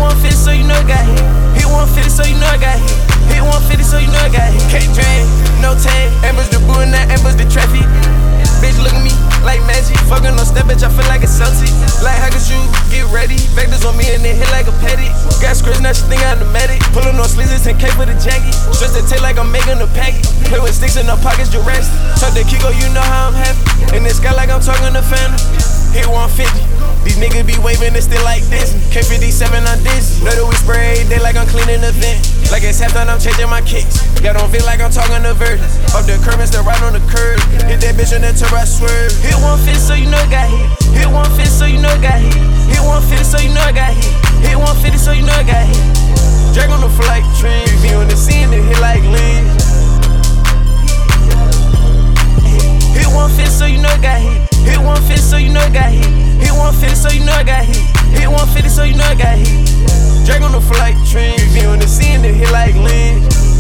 150, so you know it got hit. Hit 150, so you know it got hit. Hit 150, so you know it got hit. Can't drag, no tag. Ambush the boo and that ambush the traffic. Bitch look at me like magic. Fucking on step, bitch, I feel like it's salty. Like how could you get ready? Vectors on me and they hit like a patty. Got scripts, now she think I'm the medic. Pullin' on sleeves, it's 10K for the jacket. Stretch the tail like I'm making a packet. Play with sticks in the pockets, Jurassic. Talk to Kiko, you know how I'm happy. In this sky like I'm talking to Phantom. Hit 150. These niggas be waving, it's still like this. K57, I'm dizzy. Know that we spray every day like I'm cleaning the vent. Like it's halftime, I'm changing my kicks. Y'all don't feel like I'm talking to Virgin. Off the curb and still right on the curb. Hit that bitch on that turbo, I swerve. Hit 150, so you know it got hit. Hit 150, so you know it got hit. Hit 150, so you know it got hit. Hit 150, so you know it got hit. Drag on the flight train. Be on the scene, it hit like lean. Hit 150, so you know it got hit. Hit 150, so you know it got hit. Hit 150, so you know it got hit. Hit 150, so you know it got hit. Drag on the flight train. Be on the scene, it hit like lean.